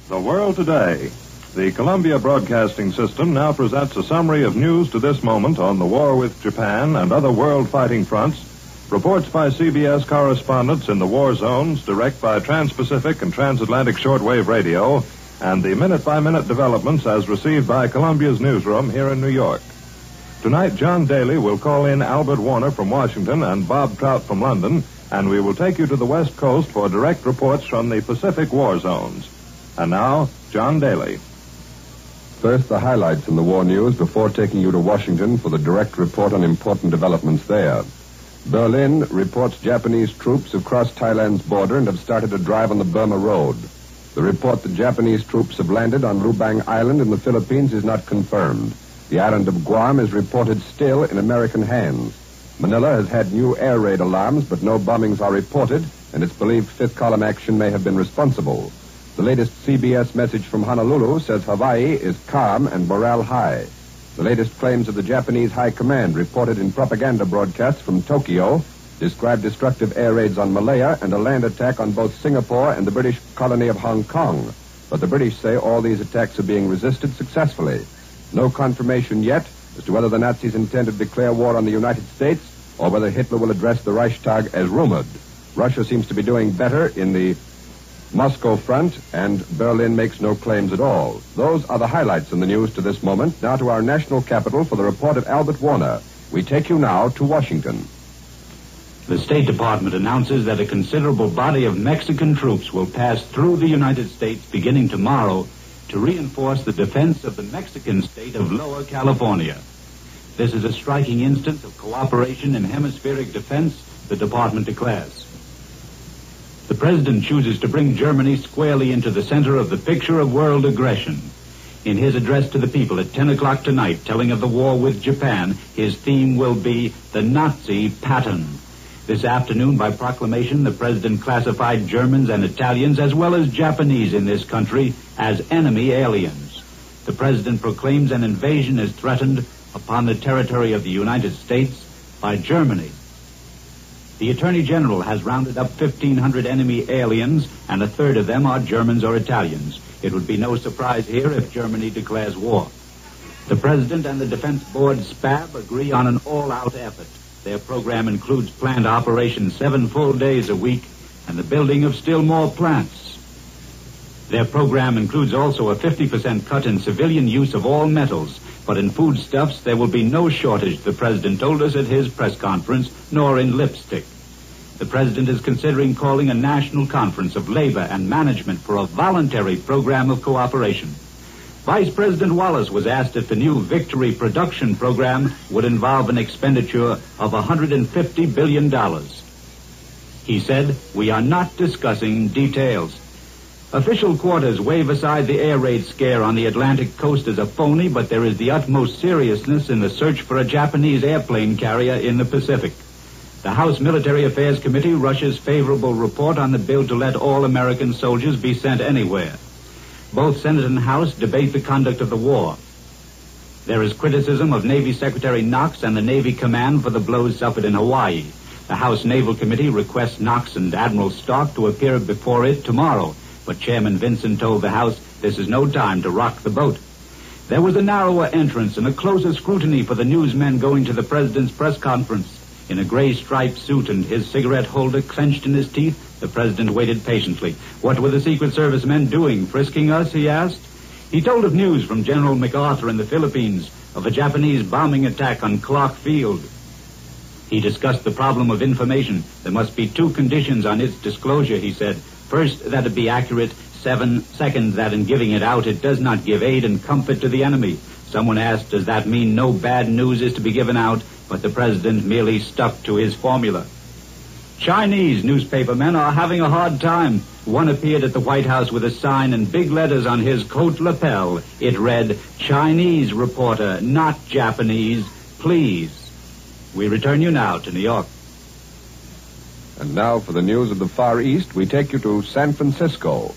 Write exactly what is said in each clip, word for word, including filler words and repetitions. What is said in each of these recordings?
The World Today. The Columbia Broadcasting System now presents a summary of news to this moment on the war with Japan and other world fighting fronts, reports by C B S correspondents in the war zones, direct by Trans-Pacific and Transatlantic Shortwave Radio, and the minute-by-minute developments as received by Columbia's newsroom here in New York. Tonight, John Daly will call in Albert Warner from Washington and Bob Trout from London, and we will take you to the West Coast for direct reports from the Pacific war zones. And now, John Daly. First, the highlights in the war news before taking you to Washington for the direct report on important developments there. Berlin reports Japanese troops have crossed Thailand's border and have started a drive on the Burma Road. The report that Japanese troops have landed on Lubang Island in the Philippines is not confirmed. The island of Guam is reported still in American hands. Manila has had new air raid alarms, but no bombings are reported, and it's believed fifth column action may have been responsible. The latest C B S message from Honolulu says Hawaii is calm and morale high. The latest claims of the Japanese High Command reported in propaganda broadcasts from Tokyo describe destructive air raids on Malaya and a land attack on both Singapore and the British colony of Hong Kong. But the British say all these attacks are being resisted successfully. No confirmation yet as to whether the Nazis intend to declare war on the United States or whether Hitler will address the Reichstag as rumored. Russia seems to be doing better in the Moscow front, and Berlin makes no claims at all. Those are the highlights in the news to this moment. Now to our national capital for the report of Albert Warner. We take you now to Washington. The State Department announces that a considerable body of Mexican troops will pass through the United States beginning tomorrow to reinforce the defense of the Mexican state of Lower California. This is a striking instance of cooperation in hemispheric defense, the department declares. The president chooses to bring Germany squarely into the center of the picture of world aggression. In his address to the people at ten o'clock tonight, telling of the war with Japan, his theme will be the Nazi pattern. This afternoon, by proclamation, the president classified Germans and Italians, as well as Japanese in this country, as enemy aliens. The president proclaims an invasion is threatened upon the territory of the United States by Germany. The Attorney General has rounded up fifteen hundred enemy aliens, and a third of them are Germans or Italians. It would be no surprise here if Germany declares war. The President and the Defense Board, S P A B, agree on an all-out effort. Their program includes planned operations seven full days a week and the building of still more plants. Their program includes also a fifty percent cut in civilian use of all metals. But in foodstuffs, there will be no shortage, the president told us at his press conference, nor in lipstick. The president is considering calling a national conference of labor and management for a voluntary program of cooperation. Vice President Wallace was asked if the new Victory production program would involve an expenditure of one hundred fifty billion dollars. He said, "We are not discussing details." Official quarters wave aside the air raid scare on the Atlantic coast as a phony, but there is the utmost seriousness in the search for a Japanese airplane carrier in the Pacific. The House Military Affairs Committee rushes favorable report on the bill to let all American soldiers be sent anywhere. Both Senate and House debate the conduct of the war. There is criticism of Navy Secretary Knox and the Navy Command for the blows suffered in Hawaii. The House Naval Committee requests Knox and Admiral Stark to appear before it tomorrow. But Chairman Vinson told the House this is no time to rock the boat. There was a narrower entrance and a closer scrutiny for the newsmen going to the president's press conference. In a gray striped suit and his cigarette holder clenched in his teeth, the president waited patiently. What were the Secret Service men doing, frisking us, he asked. He told of news from General MacArthur in the Philippines, of a Japanese bombing attack on Clark Field. He discussed the problem of information. There must be two conditions on its disclosure, he said. First, that it be accurate. Seven, second, that in giving it out, it does not give aid and comfort to the enemy. Someone asked, does that mean no bad news is to be given out? But the president merely stuck to his formula. Chinese newspapermen are having a hard time. One appeared at the White House with a sign in big letters on his coat lapel. It read, Chinese reporter, not Japanese, please. We return you now to New York. And now for the news of the Far East, we take you to San Francisco.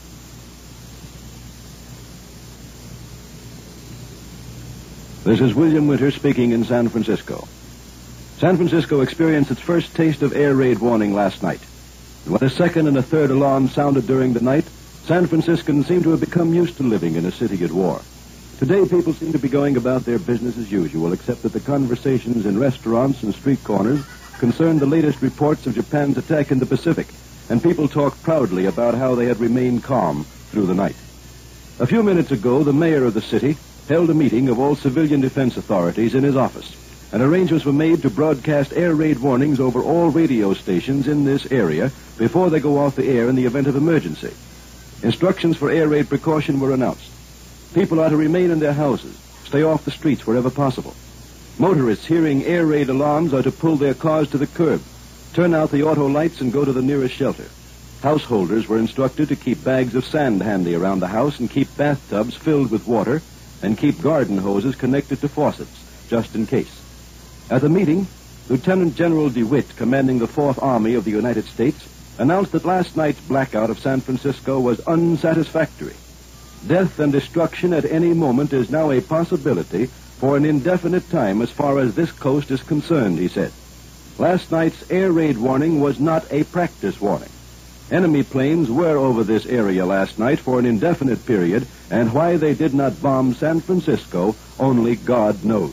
This is William Winter speaking in San Francisco. San Francisco experienced its first taste of air raid warning last night. When a second and a third alarm sounded during the night, San Franciscans seem to have become used to living in a city at war. Today, people seem to be going about their business as usual, except that the conversations in restaurants and street corners concern the latest reports of Japan's attack in the Pacific, and people talk proudly about how they had remained calm through the night. A few minutes ago, the mayor of the city held a meeting of all civilian defense authorities in his office, and arrangements were made to broadcast air raid warnings over all radio stations in this area before they go off the air in the event of emergency. Instructions for air raid precaution were announced. People are to remain in their houses, stay off the streets wherever possible. Motorists hearing air raid alarms are to pull their cars to the curb, turn out the auto lights, and go to the nearest shelter. Householders were instructed to keep bags of sand handy around the house and keep bathtubs filled with water and keep garden hoses connected to faucets, just in case. At the meeting, Lieutenant General DeWitt, commanding the Fourth Army of the United States, announced that last night's blackout of San Francisco was unsatisfactory. Death and destruction at any moment is now a possibility for an indefinite time as far as this coast is concerned, he said. Last night's air raid warning was not a practice warning. Enemy planes were over this area last night for an indefinite period, and why they did not bomb San Francisco, only God knows.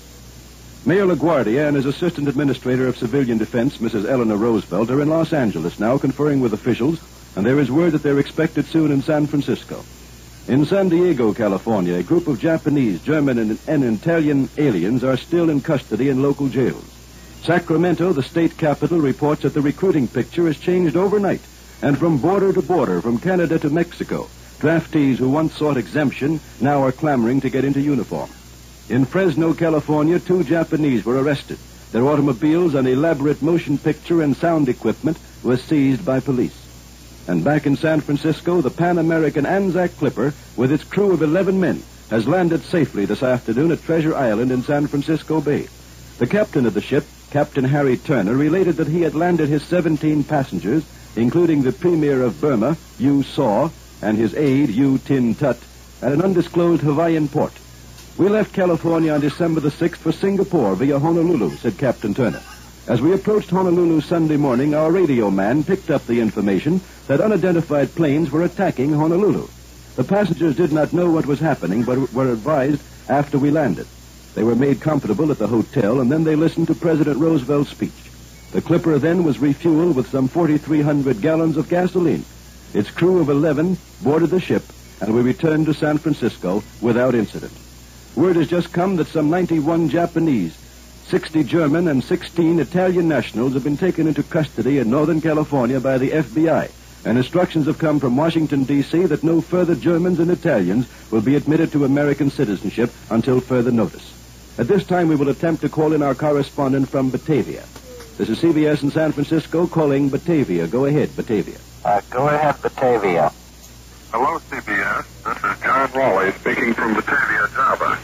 Mayor LaGuardia and his Assistant Administrator of Civilian Defense, Missus Eleanor Roosevelt, are in Los Angeles now conferring with officials, and there is word that they're expected soon in San Francisco. In San Diego, California, a group of Japanese, German, and, and Italian aliens are still in custody in local jails. Sacramento, the state capital, reports that the recruiting picture has changed overnight, and from border to border, from Canada to Mexico, draftees who once sought exemption now are clamoring to get into uniform. In Fresno, California, two Japanese were arrested. Their automobiles and elaborate motion picture and sound equipment were seized by police. And back in San Francisco, the Pan American Anzac Clipper, with its crew of eleven men, has landed safely this afternoon at Treasure Island in San Francisco Bay. The captain of the ship, Captain Harry Turner, related that he had landed his seventeen passengers, including the Premier of Burma, U Saw, and his aide, U Tin Tut, at an undisclosed Hawaiian port. We left California on December the sixth for Singapore via Honolulu, said Captain Turner. As we approached Honolulu Sunday morning, our radio man picked up the information that unidentified planes were attacking Honolulu. The passengers did not know what was happening, but were advised after we landed. They were made comfortable at the hotel, and then they listened to President Roosevelt's speech. The Clipper then was refueled with some forty-three hundred gallons of gasoline. Its crew of eleven boarded the ship, and we returned to San Francisco without incident. Word has just come that some ninety-one Japanese, sixty German, and sixteen Italian nationals have been taken into custody in Northern California by the F B I, and instructions have come from Washington, D C that no further Germans and Italians will be admitted to American citizenship until further notice. At this time, we will attempt to call in our correspondent from Batavia. This is C B S in San Francisco calling Batavia. Go ahead, Batavia. Uh, go ahead, Batavia. Hello, C B S. This is John Raleigh speaking from Batavia, Java.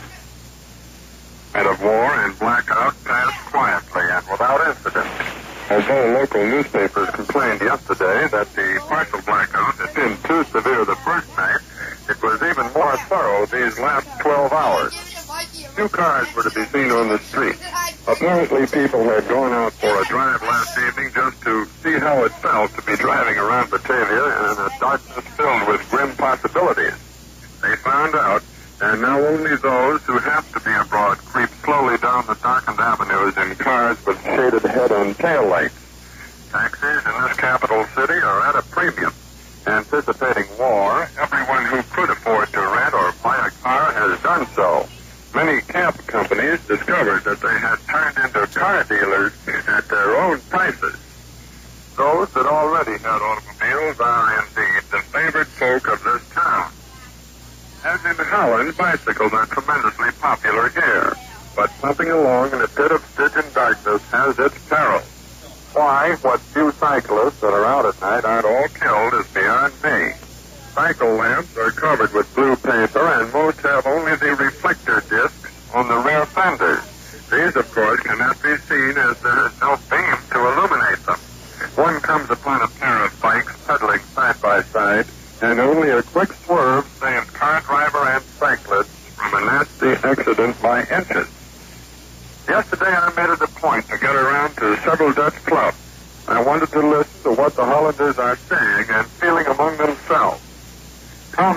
Night of war and blackout passed quietly and without incident. Although local newspapers complained yesterday that the partial blackout had been too severe the first night, it was even more thorough these last twelve hours. Few cars were to be seen on the street. Apparently people had gone out for a drive last evening just to see how it felt to be driving around Batavia in a darkness filled with grim possibilities. They found out, and now only those who have to be abroad creep slowly down the darkened avenues in cars with shaded head and tail lights. Taxis in this capital city are at a premium. Anticipating war, everyone who could afford to rent or buy a car has done so. Many cab companies discovered that they had turned into car dealers at their own prices. Those that already had automobiles are indeed the favored folk of this town. As in Holland, bicycles are tremendously popular here, but pumping along in a pit of Stygian darkness has its perils. Why what few cyclists that are out at night aren't all killed is beyond me. Cycle lamps are covered with blue paper, and most have only the reflector discs on the rear fenders. These, of course, cannot be seen as there is no beam to illuminate them. One comes upon a pair of bikes pedaling side by side, and only a quick swerve saves car driver and cyclist from a nasty accident by inches. Yesterday I made it a point to get around to several Dutch clubs. I wanted to listen to what the Hollanders are saying and feeling among themselves.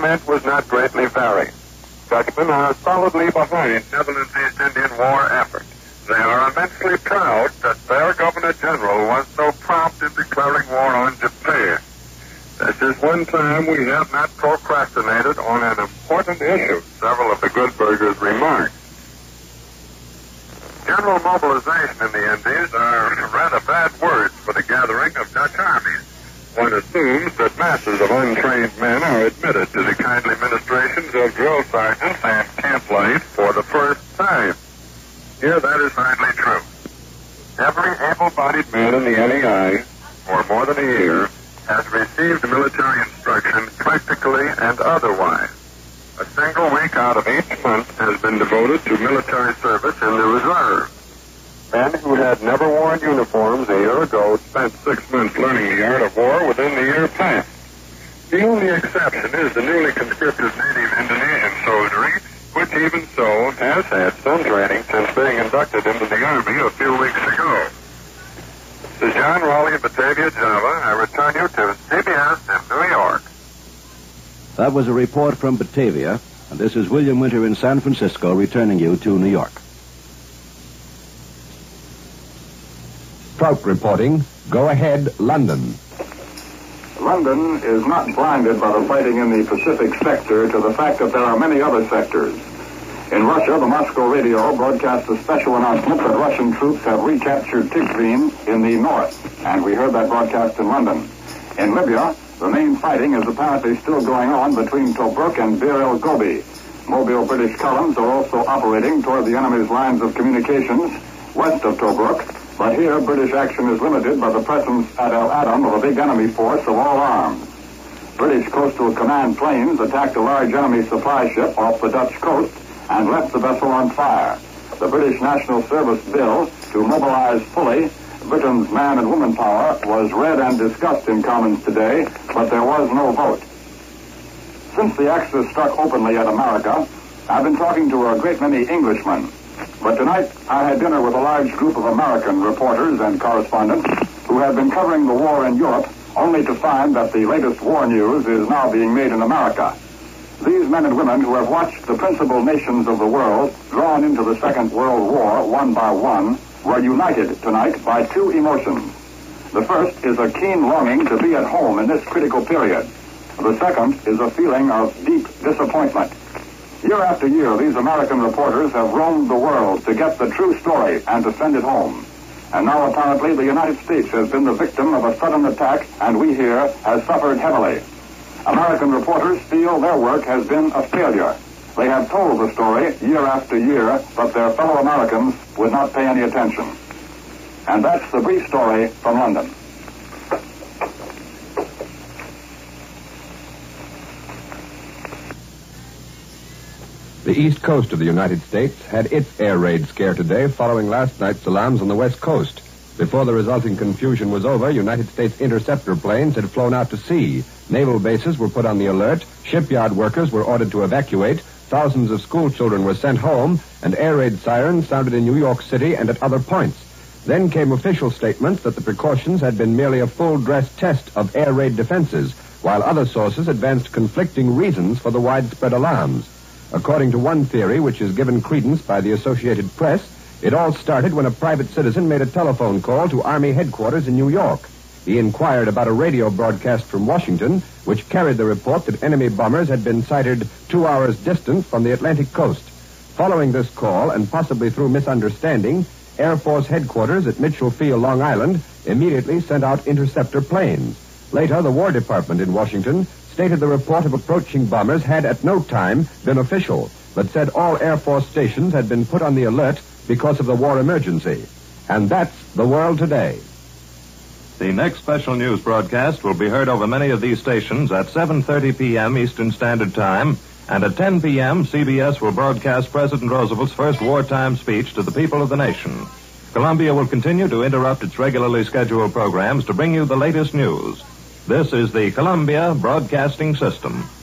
comment was not greatly varied. Dutchmen are solidly behind Netherlands East Indian War effort. They are immensely proud that their Governor-General was so prompt in declaring war on Japan. This is one time we have not procrastinated on an important issue, several of the good burghers remarked. General mobilization in the Indies are rather bad words for the gathering of Dutch armies. One assumes that masses of untrained men are admitted to the kindly ministrations of drill sergeants and camp life for the first time. Here, that is hardly true. Every able-bodied man in the N E I, for more than a year, has received military instruction practically and otherwise. A single week out of each month has been devoted to military service in the reserve. Men who had never worn uniforms a year ago spent six months learning the art of war within the year past. The only exception is the newly conscripted native Indonesian soldiery, which even so has had some training since being inducted into the Army a few weeks ago. This is John Raleigh of Batavia, Java. I return you to C B S in New York. That was a report from Batavia, and this is William Winter in San Francisco returning you to New York. Trout reporting. Go ahead, London. London is not blinded by the fighting in the Pacific sector to the fact that there are many other sectors. In Russia, the Moscow radio broadcast a special announcement that Russian troops have recaptured Tigrin in the north, and we heard that broadcast in London. In Libya, the main fighting is apparently still going on between Tobruk and Bir el Gobi. Mobile British columns are also operating toward the enemy's lines of communications west of Tobruk, but here British action is limited by the presence at El Adam of a big enemy force of all arms. British Coastal Command planes attacked a large enemy supply ship off the Dutch coast and left the vessel on fire. The British National Service bill to mobilize fully Britain's man and woman power was read and discussed in Commons today, but there was no vote. Since the Axis struck openly at America, I've been talking to a great many Englishmen. But tonight, I had dinner with a large group of American reporters and correspondents who have been covering the war in Europe, only to find that the latest war news is now being made in America. These men and women who have watched the principal nations of the world drawn into the Second World War one by one were united tonight by two emotions. The first is a keen longing to be at home in this critical period. The second is a feeling of deep disappointment. Year after year, these American reporters have roamed the world to get the true story and to send it home. And now, apparently, the United States has been the victim of a sudden attack, and we here have suffered heavily. American reporters feel their work has been a failure. They have told the story year after year, but their fellow Americans would not pay any attention. And that's the brief story from London. The east coast of the United States had its air raid scare today following last night's alarms on the west coast. Before the resulting confusion was over, United States interceptor planes had flown out to sea. Naval bases were put on the alert, shipyard workers were ordered to evacuate, thousands of school children were sent home, and air raid sirens sounded in New York City and at other points. Then came official statements that the precautions had been merely a full-dress test of air raid defenses, while other sources advanced conflicting reasons for the widespread alarms. According to one theory, which is given credence by the Associated Press, it all started when a private citizen made a telephone call to Army headquarters in New York. He inquired about a radio broadcast from Washington, which carried the report that enemy bombers had been sighted two hours distant from the Atlantic coast. Following this call, and possibly through misunderstanding, Air Force headquarters at Mitchell Field, Long Island, immediately sent out interceptor planes. Later, the War Department in Washington stated the report of approaching bombers had at no time been official, but said all Air Force stations had been put on the alert because of the war emergency. And that's the world today. The next special news broadcast will be heard over many of these stations at seven thirty p.m. Eastern Standard Time, and at ten p.m. C B S will broadcast President Roosevelt's first wartime speech to the people of the nation. Columbia will continue to interrupt its regularly scheduled programs to bring you the latest news. This is the Columbia Broadcasting System.